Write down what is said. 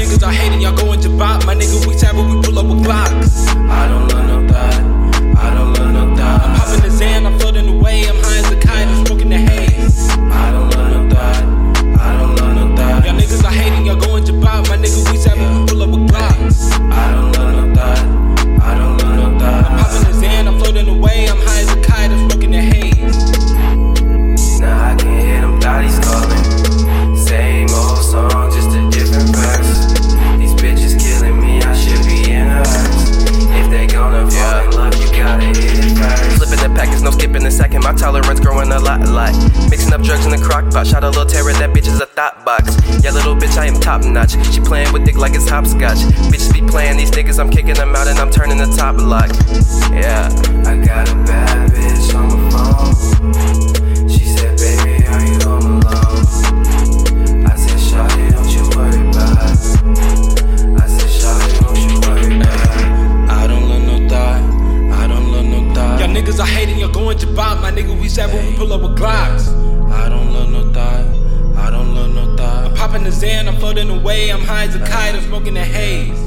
niggas are hating, y'all going to bop. My nigga, we tap when we pull up with Glocks. I don't love no thought, I don't love no thought. I'm popping the Xan, I'm floating away, I'm high as a kite, I'm smoking the haze. I don't love no thought, I don't love no thought. Y'all niggas are hating, y'all going to bop. My nigga, we tap when we pull up with Glocks. I don't love no thought, I don't love no thought. I'm popping the Xan, I'm floating away, I'm high as a kite, I'm smoking the haze. Now I can hear them thotties calling. Same old song, just a different verse. These bitches killing me, I should be in a hearse. If they gonna fall in love, you gotta hit it first. Flipping the packets, no skipping a second. My tolerance growing a lot. Mixing up drugs in the crock pot. Shot a little terror, that bitch is a thought box. Yeah, little bitch, I am top notch. She playing with dick like it's hopscotch. Bitches be playing these niggas, I'm kicking them out and I'm turning the top lock. Yeah. I got a bad bitch on my phone. She said, baby, are you home alone? I said, shawty, don't you worry about it. I said, shawty, don't you worry about it. I don't love no thought, I don't love no thought. Y'all niggas are hating, y'all going to bop. My nigga, we tap when we pull up with Glocks. I don't love no thought, I don't love no thought. I'm popping the Xan, I'm floating away, I'm high as a kite, I'm smoking the haze.